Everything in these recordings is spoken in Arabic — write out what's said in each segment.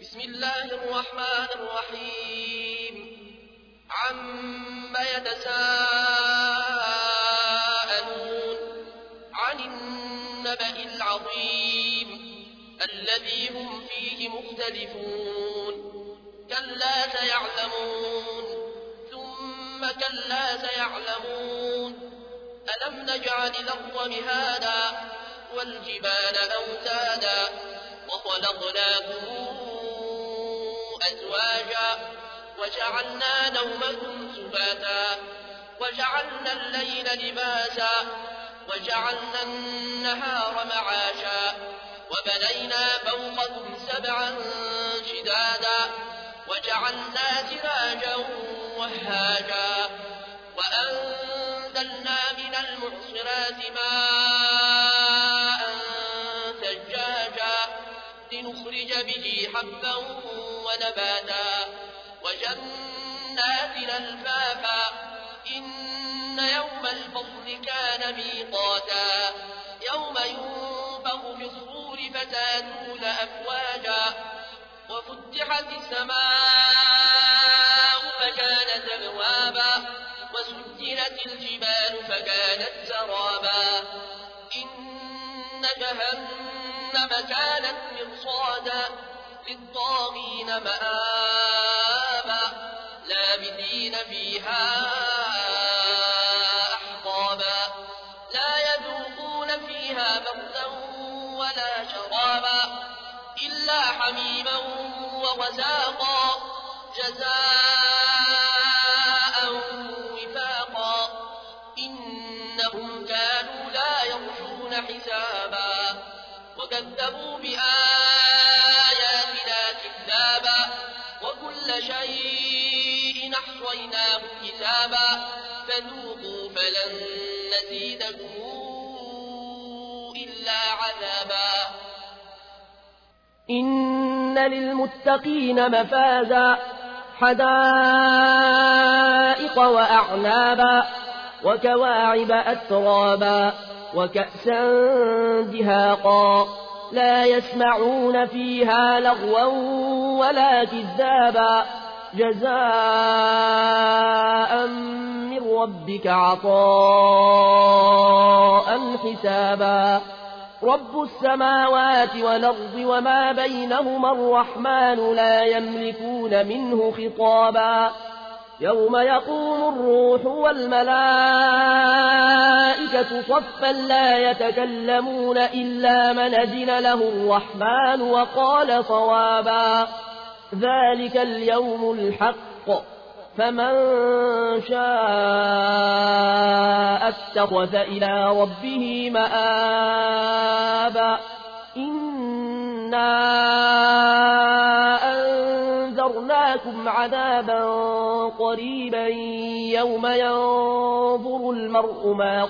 بسم الله الرحمن الرحيم عما يتساءلون عن النبأ العظيم الذي هم فيه مختلفون كلا سيعلمون ثم كلا سيعلمون ألم نجعل الأرض مهادا والجبال أوتادا وخلقناكم أزواجا وجعلنا نومكم سباتا وجعلنا الليل لباسا وجعلنا النهار معاشا وبنينا فوقكم سبعا شدادا وجعلنا سراجا وهاجا وأنزلنا من المعصرات ماء ثجاجا لنخرج به حبا ونباتا وجنات ألفافا إن يوم الفصل كان ميقاتا يوم ينفخ في الصور فتاتون أفواجا وفتحت السماء فكانت أبوابا وسجلت الجبال فكانت سرابا إن جهنم كانت مرصادا للطاغين مآبا لابثين فيها أحقابا لا يذوقون فيها بردا ولا شرابا إلا حميما وغساقا جزاء وفاقا إنهم كانوا لا يرجون حسابا وكذبوا بآياتنا كذابا وكل شيء أحصيناه كتابا فذوقوا فلن نزيدكم إلا عذابا إن للمتقين مفازا حدائق وأعنابا وكواعب أترابا وكأسا دهاقا لا يسمعون فيها لغوا ولا كذابا جزاء من ربك عطاء حسابا رب السماوات والأرض وما بينهما الرحمن لا يملكون منه خطابا يوم يقوم الروح والملائكة صفا لا يتكلمون إلا من أذن له الرحمن وقال صوابا ذلك اليوم الحق فمن شاء اتخذ إلى ربه مآبا إنا أنذرناكم عذابا قريبا يوم ينظر المرء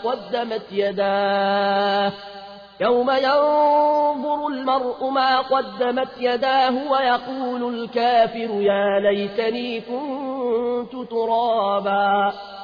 ما قدمت يداه ويقول الكافر يا ليتني كنت ترابا